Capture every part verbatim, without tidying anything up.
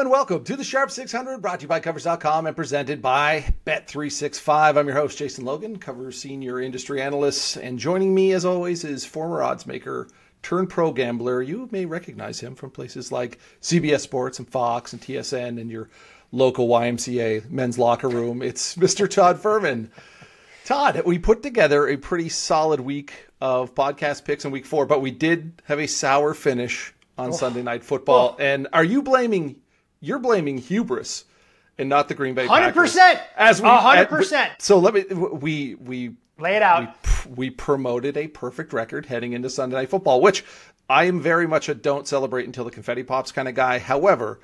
and welcome to the Sharp six hundred, brought to you by Covers dot com and presented by Bet three sixty-five. I'm your host, Jason Logan, Covers senior industry analyst, and joining me, as always, is former odds maker turned pro gambler. You may recognize him from places like C B S Sports and Fox and T S N and your local Y M C A men's locker room. It's Mister Todd Fuhrman. Todd, we put together a pretty solid week of podcast picks in week four, but we did have a sour finish on oh. Sunday Night Football. Oh. And are you blaming, you're blaming hubris and not the Green Bay one hundred percent. Packers? As we, one hundred percent. At, so let me, we, we, lay it out. We, we promoted a perfect record heading into Sunday Night Football, which I am very much a don't celebrate until the confetti pops kind of guy. However,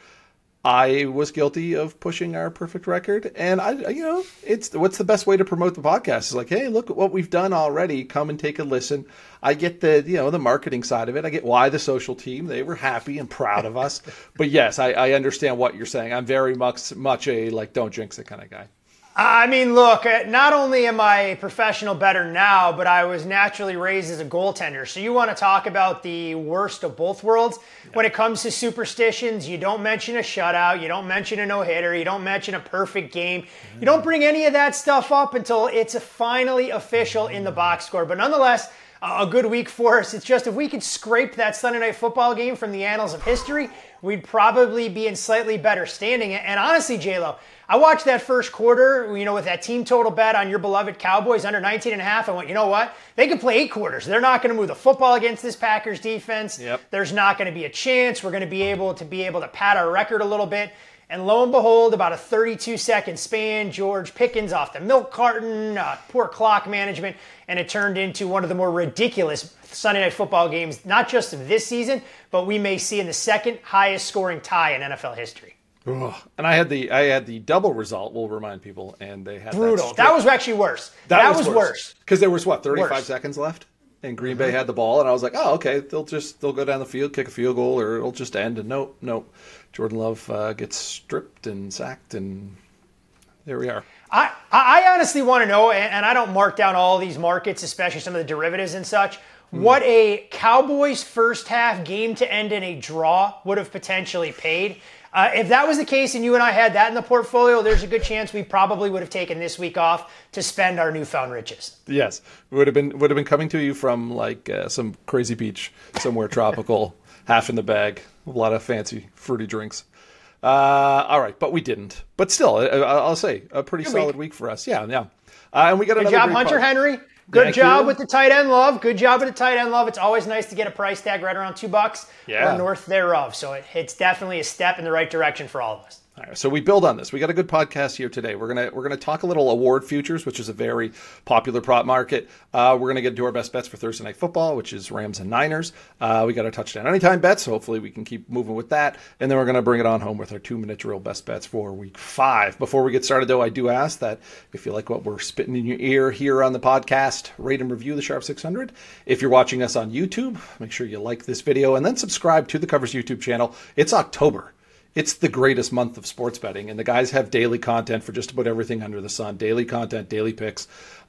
I was guilty of pushing our perfect record, and I, you know, it's what's the best way to promote the podcast? It's like, hey, look at what we've done already. Come and take a listen. I get the, you know, the marketing side of it. I get why the social team, they were happy and proud of us. But yes, I, I understand what you're saying. I'm very much, much a like, don't jinx it kind of guy. I mean, look, not only am I a professional bettor now, but I was naturally raised as a goaltender. So you want to talk about the worst of both worlds. Yeah. When it comes to superstitions, you don't mention a shutout. You don't mention a no-hitter. You don't mention a perfect game. Yeah. You don't bring any of that stuff up until it's finally official in the box score. But nonetheless, a good week for us. It's just if we could scrape that Sunday Night Football game from the annals of history, we'd probably be in slightly better standing. And honestly, J-Lo, I watched that first quarter, you know, with that team total bet on your beloved Cowboys under nineteen and a half. I went, you know what? They can play eight quarters. They're not going to move the football against this Packers defense. Yep. There's not going to be a chance. We're going to be able to be able to pad our record a little bit. And lo and behold, about a thirty-two second span, George Pickens off the milk carton, uh, poor clock management, and it turned into one of the more ridiculous Sunday Night Football games, not just of this season, but we may see in the second highest scoring tie in N F L history. Ugh. And I had the I had the double result. We'll remind people, and they had brutal. That, that was actually worse. That, that was, was worse because there was what thirty-five worse. seconds left, and Green Bay had the ball, and I was like, oh, okay, they'll just they'll go down the field, kick a field goal, or it'll just end. And nope, nope. Jordan Love uh, gets stripped and sacked, and there we are. I I honestly want to know, and I don't mark down all these markets, especially some of the derivatives and such. Mm. What a Cowboys first half game to end in a draw would have potentially paid. Uh, if that was the case and you and I had that in the portfolio, there's a good chance we probably would have taken this week off to spend our newfound riches. Yes, would have been would have been coming to you from like uh, some crazy beach somewhere tropical, half in the bag, a lot of fancy fruity drinks. Uh, all right, but we didn't. But still, I, I'll say a pretty good solid week. week for us. Yeah, yeah. Uh, and we got good another job, great Hunter part. Henry. Good Thank job you. with the tight end love. Good job with the tight end love. It's always nice to get a price tag right around two bucks yeah. or north thereof. So it, it's definitely a step in the right direction for all of us. All right, so we build on this. We got a good podcast here today. We're gonna we're gonna talk a little award futures, which is a very popular prop market. Uh, we're gonna get to our best bets for Thursday Night Football, which is Rams and Niners. Uh, we got our touchdown anytime bets, so hopefully we can keep moving with that. And then we're gonna bring it on home with our two minute drill best bets for week five. Before we get started, though, I do ask that if you like what we're spitting in your ear here on the podcast, rate and review the Sharp six hundred. If you're watching us on YouTube, make sure you like this video and then subscribe to the Covers YouTube channel. It's October. It's the greatest month of sports betting, and the guys have daily content for just about everything under the sun. Daily content, daily picks,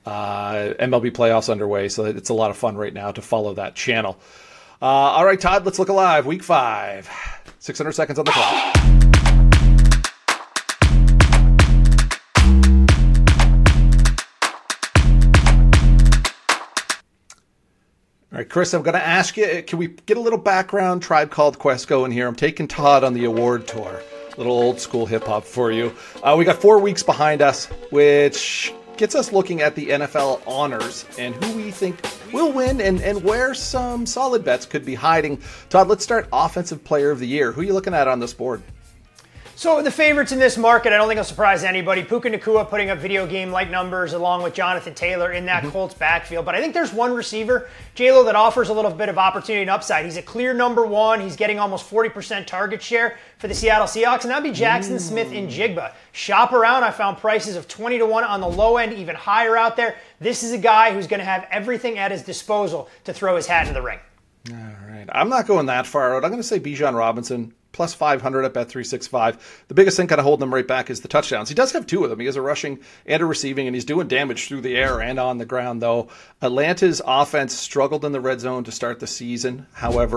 uh, M L B playoffs underway, so it's a lot of fun right now to follow that channel. Uh, all right, Todd, let's look alive. Week five, six hundred seconds on the clock. All right, Chris, I'm going to ask you, can we get a little background Tribe Called Quest going here? I'm taking Todd on the award tour. A little old school hip hop for you. Uh, we got four weeks behind us, which gets us looking at the N F L honors and who we think will win and, and where some solid bets could be hiding. Todd, let's start Offensive Player of the Year. Who are you looking at on this board? So the favorites in this market, I don't think it'll surprise anybody. Puka Nacua putting up video game-like numbers along with Jonathan Taylor in that mm-hmm. Colts backfield. But I think there's one receiver, J-Lo, that offers a little bit of opportunity and upside. He's a clear number one. He's getting almost forty percent target share for the Seattle Seahawks, and that'd be Jackson mm. Smith-Njigba. Shop around. I found prices of twenty to one on the low end, even higher out there. This is a guy who's going to have everything at his disposal to throw his hat in the ring. All right. I'm not going that far out. I'm going to say Bijan Robinson. Plus five hundred at Bet three sixty-five. The biggest thing kind of holding him right back is the touchdowns. He does have two of them. He has a rushing and a receiving, and he's doing damage through the air and on the ground, though. Atlanta's offense struggled in the red zone to start the season. However,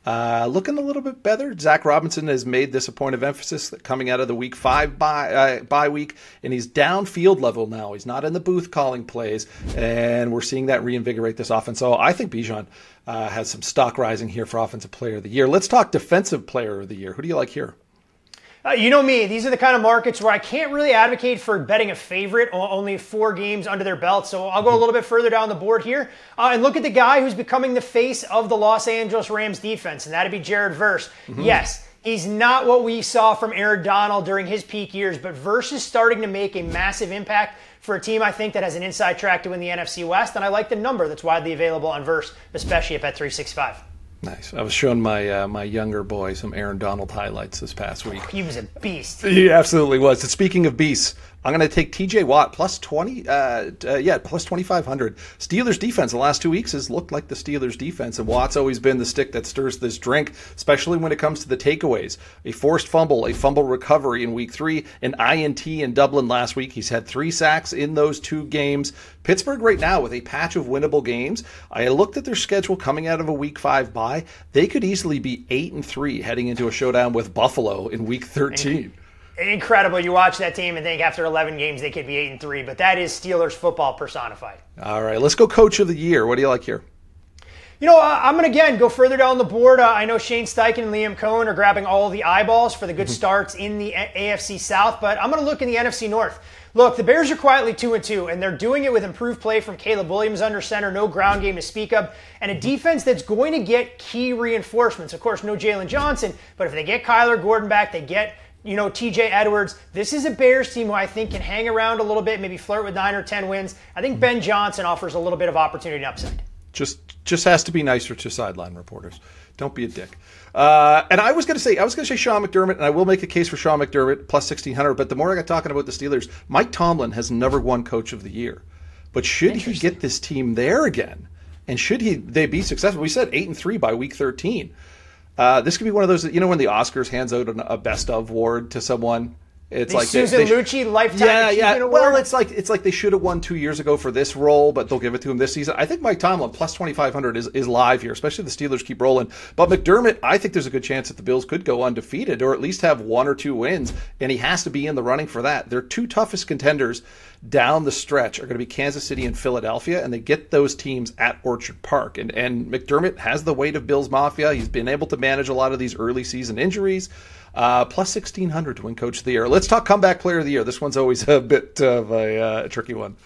Uh, looking a little bit better. Zach Robinson has made this a point of emphasis coming out of the week five bye, uh, bye week, and he's downfield level now. He's not in the booth calling plays, and we're seeing that reinvigorate this offense. So I think Bijan uh, has some stock rising here for Offensive Player of the Year. Let's talk Defensive Player of the Year. Who do you like here? Uh, you know me, these are the kind of markets where I can't really advocate for betting a favorite, only four games under their belt. So I'll go a little bit further down the board here uh, and look at the guy who's becoming the face of the Los Angeles Rams defense, and that'd be Jared Verse. Mm-hmm. Yes, he's not what we saw from Aaron Donald during his peak years, but Verse is starting to make a massive impact for a team I think that has an inside track to win the N F C West, and I like the number that's widely available on Verse, especially at Bet three sixty-five. Nice. I was showing my uh, my younger boy some Aaron Donald highlights this past week. He was a beast. He absolutely was. And speaking of beasts, I'm going to take T J Watt plus twenty. Uh, uh, yeah, plus twenty-five hundred. Steelers defense the last two weeks has looked like the Steelers defense, and Watt's always been the stick that stirs this drink, especially when it comes to the takeaways. A forced fumble, a fumble recovery in week three, an I N T in Dublin last week. He's had three sacks in those two games. Pittsburgh right now with a patch of winnable games. I looked at their schedule coming out of a week five bye. They could easily be eight and three heading into a showdown with Buffalo in week thirteen. Incredible. You watch that team and think after eleven games they could be eight and three, but that is Steelers football personified. All right, let's go Coach of the Year. What do you like here? You know, uh, I'm going to, again, go further down the board. Uh, I know Shane Steichen and Liam Cohen are grabbing all the eyeballs for the good starts in the A F C South, but I'm going to look in the N F C North. Look, the Bears are quietly two and two, and they're doing it with improved play from Caleb Williams under center, no ground game to speak of, and a defense that's going to get key reinforcements. Of course, no Jalen Johnson, but if they get Kyler Gordon back, they get you know, T J Edwards. This is a Bears team who I think can hang around a little bit, maybe flirt with nine or ten wins. I think Ben Johnson offers a little bit of opportunity and upside. Just just has to be nicer to sideline reporters. Don't be a dick. Uh, and I was going to say, I was going to say Sean McDermott, and I will make a case for Sean McDermott, plus sixteen hundred, but the more I got talking about the Steelers, Mike Tomlin has never won Coach of the Year. But should he get this team there again, and should he they be successful? We said eight and three by week thirteen. Uh, this could be one of those, you know, when the Oscars hands out an, a best of award to someone. It's the like Susan they, they, Lucci Lifetime yeah, Achievement yeah. Award. Well, it's like it's like they should have won two years ago for this role, but they'll give it to him this season. I think Mike Tomlin plus twenty-five hundred is, is live here, especially if the Steelers keep rolling. But McDermott, I think there's a good chance that the Bills could go undefeated or at least have one or two wins, and he has to be in the running for that. Their two toughest contenders down the stretch are going to be Kansas City and Philadelphia, and they get those teams at Orchard Park. And and McDermott has the weight of Bills Mafia. He's been able to manage a lot of these early season injuries. Uh, plus sixteen hundred to win Coach of the Year. Let's talk Comeback Player of the Year. This one's always a bit of a uh, tricky one.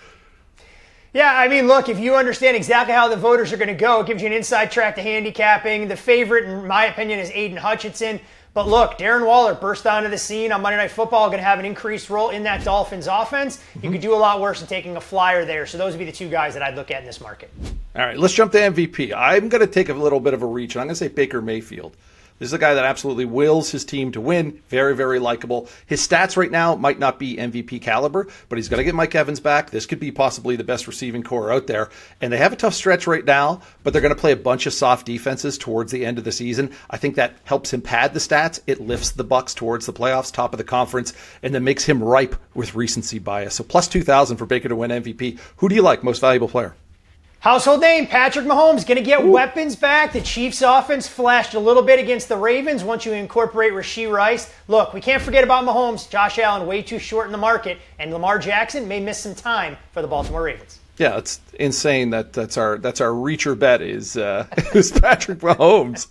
Yeah, I mean, look, if you understand exactly how the voters are going to go, it gives you an inside track to handicapping. The favorite, in my opinion, is Aiden Hutchinson. But look, Darren Waller burst onto the scene on Monday Night Football, going to have an increased role in that Dolphins offense. Mm-hmm. You could do a lot worse than taking a flyer there. So those would be the two guys that I'd look at in this market. All right, let's jump to M V P. I'm going to take a little bit of a reach, and I'm going to say Baker Mayfield. This is a guy that absolutely wills his team to win. Very, very likable. His stats right now might not be M V P caliber, but he's going to get Mike Evans back. This could be possibly the best receiving core out there. And they have a tough stretch right now, but they're going to play a bunch of soft defenses towards the end of the season. I think that helps him pad the stats. It lifts the Bucs towards the playoffs, top of the conference, and then makes him ripe with recency bias. So plus two thousand for Baker to win M V P. Who do you like, most valuable player? Household name, Patrick Mahomes, going to get Ooh. weapons back. The Chiefs' offense flashed a little bit against the Ravens once you incorporate Rashee Rice. Look, we can't forget about Mahomes. Josh Allen way too short in the market, and Lamar Jackson may miss some time for the Baltimore Ravens. Yeah, it's insane that that's our that's our reacher bet is uh, is Patrick Mahomes.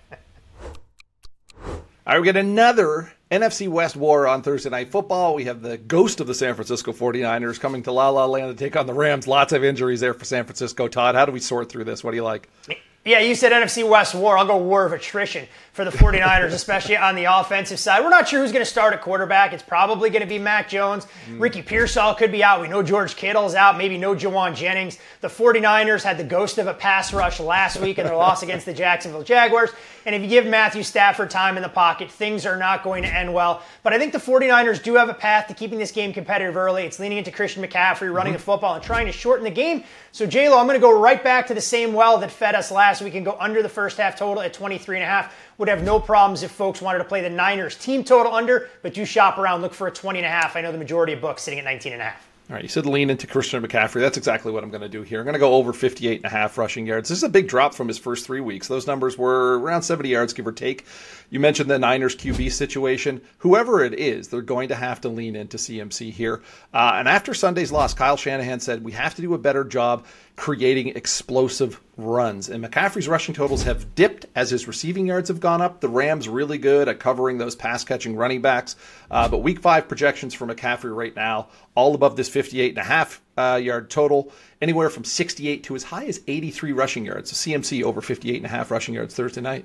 All right, we get another N F C West war on Thursday Night Football. We have the ghost of the San Francisco forty-niners coming to La La Land to take on the Rams. Lots of injuries there for San Francisco. Todd, how do we sort through this? What do you like? Yeah, you said N F C West war. I'll go war of attrition for the forty-niners, especially on the offensive side. We're not sure who's going to start at quarterback. It's probably going to be Mac Jones. Mm. Ricky Pearsall could be out. We know George Kittle's out. Maybe no Jawan Jennings. The forty-niners had the ghost of a pass rush last week in their loss against the Jacksonville Jaguars. And if you give Matthew Stafford time in the pocket, things are not going to end well. But I think the forty-niners do have a path to keeping this game competitive early. It's leaning into Christian McCaffrey, running mm-hmm. the football, and trying to shorten the game. So, J-Lo, I'm going to go right back to the same well that fed us last week and go under the first half total at twenty-three and a half. Would have no problems if folks wanted to play the Niners team total under, but do shop around, look for a twenty and a half. I know the majority of books sitting at nineteen and a half. All right, you said lean into Christian McCaffrey. That's exactly what I'm going to do here. I'm going to go over fifty-eight and a half rushing yards. This is a big drop from his first three weeks. Those numbers were around seventy yards, give or take. You mentioned the Niners Q B situation. Whoever it is, they're going to have to lean into C M C here. Uh, and after Sunday's loss, Kyle Shanahan said, we have to do a better job creating explosive runs. And McCaffrey's rushing totals have dipped as his receiving yards have gone up. The Rams really good at covering those pass-catching running backs. Uh, but week five projections for McCaffrey right now, all above this fifty-eight and a half uh, yard total, anywhere from sixty-eight to as high as eighty-three rushing yards. So C M C over fifty-eight and a half rushing yards Thursday night.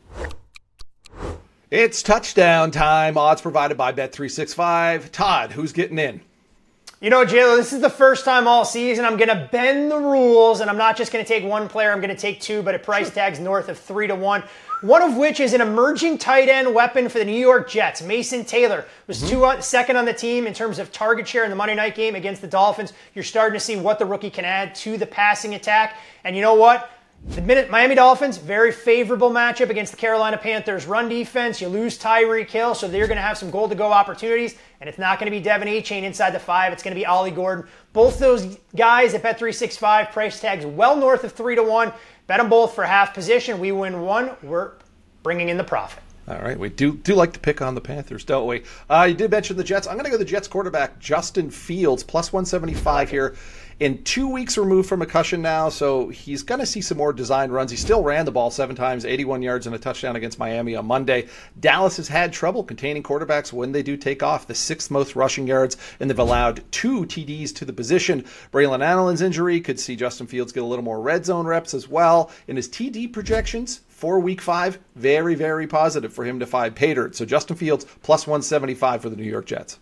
It's touchdown time. Odds provided by Bet three sixty-five. Todd, who's getting in? You know, J-Lo, this is the first time all season I'm going to bend the rules, and I'm not just going to take one player, I'm going to take two, but at price tags north of three to one. One of which is an emerging tight end weapon for the New York Jets. Mason Taylor was mm-hmm. two on, second on the team in terms of target share in the Monday night game against the Dolphins. You're starting to see what the rookie can add to the passing attack. And you know what? The minute Miami Dolphins, very favorable matchup against the Carolina Panthers run defense. You lose Tyreek Hill, so they're going to have some goal-to-go opportunities, and it's not going to be Devin Achane inside the five. It's going to be Ollie Gordon. Both those guys at Bet three sixty-five, price tags well north of three to one. Bet them both for half position. We win one. We're bringing in the profit. All right, we do do like to pick on the Panthers, don't we? Uh, you did mention the Jets. I'm going to go the Jets quarterback, Justin Fields, plus one seventy-five here. In two weeks removed from a concussion now, so he's going to see some more design runs. He still ran the ball seven times, eighty-one yards and a touchdown against Miami on Monday. Dallas has had trouble containing quarterbacks when they do take off. The sixth most rushing yards, and they've allowed two T Ds to the position. Braylon Allen's injury could see Justin Fields get a little more red zone reps as well. In his T D projections for week five, very, very positive for him to find pay dirt. So Justin Fields, plus one seventy-five for the New York Jets.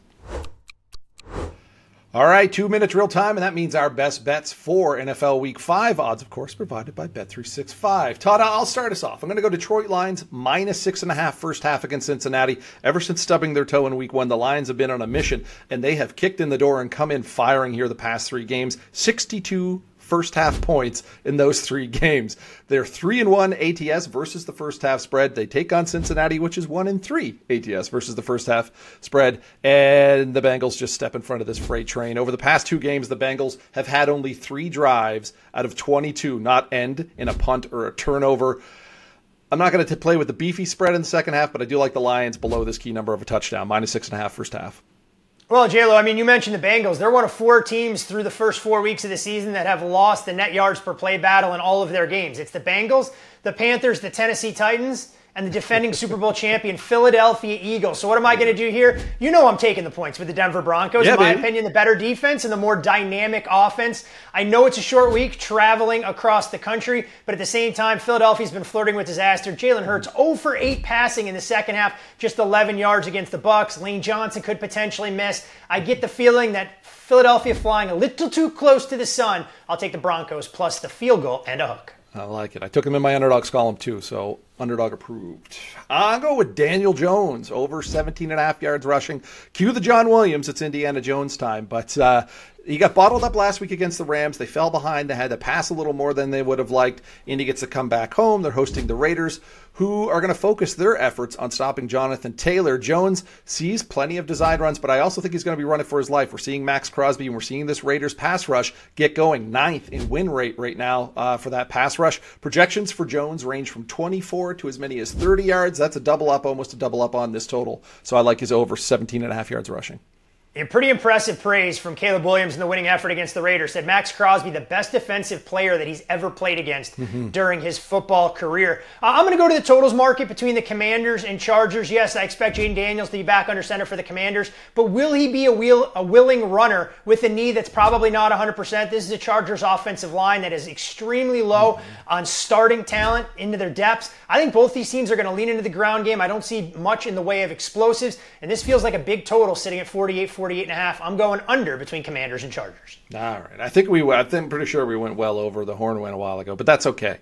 All right, two minutes real time, and that means our best bets for N F L Week five. Odds, of course, provided by Bet three sixty-five. Todd, I'll start us off. I'm going to go Detroit Lions, minus six and a half first half against Cincinnati. Ever since stubbing their toe in Week one, the Lions have been on a mission, and they have kicked in the door and come in firing here the past three games. sixty-two first half points in those three games. They're three and one A T S versus the first half spread. They take on Cincinnati, which is one and three A T S versus the first half spread. And the Bengals just step in front of this freight train. Over the past two games, the Bengals have had only three drives out of twenty-two not end in a punt or a turnover. I'm not going to play with the beefy spread in the second half, but I do like the Lions below this key number of a touchdown, minus six and a half first half. Well, J-Lo, I mean, you mentioned the Bengals. They're one of four teams through the first four weeks of the season that have lost the net yards per play battle in all of their games. It's the Bengals, the Panthers, the Tennessee Titans, and the defending Super Bowl champion Philadelphia Eagles. So what am I going to do here? You know I'm taking the points with the Denver Broncos. Yeah, in my baby. opinion, the better defense and the more dynamic offense. I know it's a short week traveling across the country, but at the same time, Philadelphia's been flirting with disaster. Jalen Hurts, zero for eight passing in the second half, just eleven yards against the Bucs. Lane Johnson could potentially miss. I get the feeling that Philadelphia flying a little too close to the sun. I'll take the Broncos plus the field goal and a hook. I like it. I took him in my underdogs column too, so underdog approved. I'll go with Daniel Jones, over seventeen and a half yards rushing. Cue the John Williams. It's Indiana Jones time. But uh, he got bottled up last week against the Rams. They fell behind. They had to pass a little more than they would have liked. Indy gets to come back home. They're hosting the Raiders, who are going to focus their efforts on stopping Jonathan Taylor. Jones sees plenty of design runs, but I also think he's going to be running for his life. We're seeing Max Crosby, and we're seeing this Raiders pass rush get going. Ninth in win rate right now uh, for that pass rush. Projections for Jones range from twenty-four to as many as thirty yards. That's a double up, almost a double up on this total. So I like his over seventeen and a half yards rushing. A pretty impressive praise from Caleb Williams in the winning effort against the Raiders. Said Max Crosby, the best defensive player that he's ever played against mm-hmm. during his football career. Uh, I'm going to go to the totals market between the Commanders and Chargers. Yes, I expect Jaden Daniels to be back under center for the Commanders, but will he be a, wheel, a willing runner with a knee that's probably not one hundred percent? This is a Chargers offensive line that is extremely low mm-hmm. on starting talent into their depths. I think both these teams are going to lean into the ground game. I don't see much in the way of explosives, and this feels like a big total sitting at forty-eight, forty-eight and a half. I'm going under between Commanders and Chargers. All right. I think we I think I'm pretty sure we went well over. The horn went a while ago, but that's okay.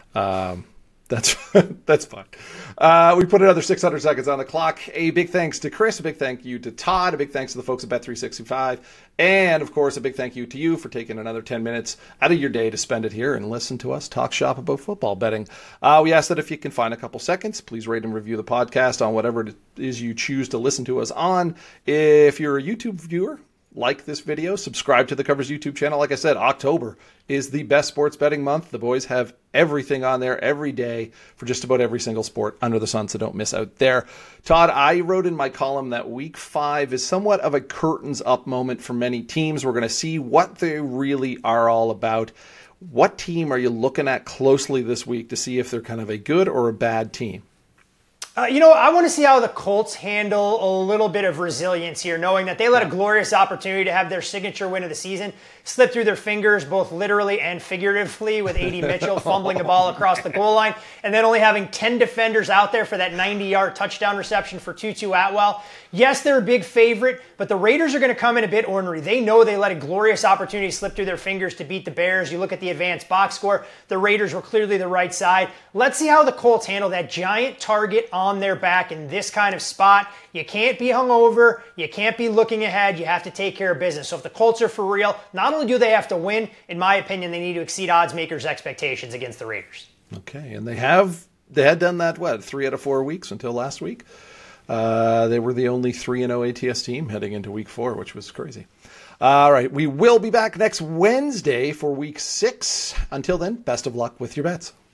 Um, that's that's fine. Uh, we put another six hundred seconds on the clock. A big thanks to Chris. A big thank you to Todd. A big thanks to the folks at Bet three sixty-five. And, of course, a big thank you to you for taking another ten minutes out of your day to spend it here and listen to us talk shop about football betting. Uh, we ask that if you can find a couple seconds, please rate and review the podcast on whatever it is you choose to listen to us on. If you're a YouTube viewer, like this video, subscribe to the Covers YouTube channel. Like I said, October is the best sports betting month. The boys have everything on there every day for just about every single sport under the sun, so don't miss out there. Todd, I wrote in my column that week five is somewhat of a curtains up moment for many teams. We're going to see what they really are all about. What team are you looking at closely this week to see if they're kind of a good or a bad team? Uh, you know, I want to see how the Colts handle a little bit of resilience here, knowing that they let a glorious opportunity to have their signature win of the season slip through their fingers, both literally and figuratively, with A D Mitchell fumbling the ball across the goal line, and then only having ten defenders out there for that ninety-yard touchdown reception for Tutu Atwell. Yes, they're a big favorite, but the Raiders are going to come in a bit ornery. They know they let a glorious opportunity slip through their fingers to beat the Bears. You look at the advanced box score, the Raiders were clearly the right side. Let's see how the Colts handle that giant target on their back in this kind of spot. You can't be hungover. You can't be looking ahead. You have to take care of business. So if the Colts are for real, not only do they have to win, in my opinion, they need to exceed odds makers' expectations against the Raiders. Okay, and they have they had done that, what, three out of four weeks until last week? Uh, they were the only three and oh A T S team heading into week four, which was crazy. All right, we will be back next Wednesday for week six. Until then, best of luck with your bets.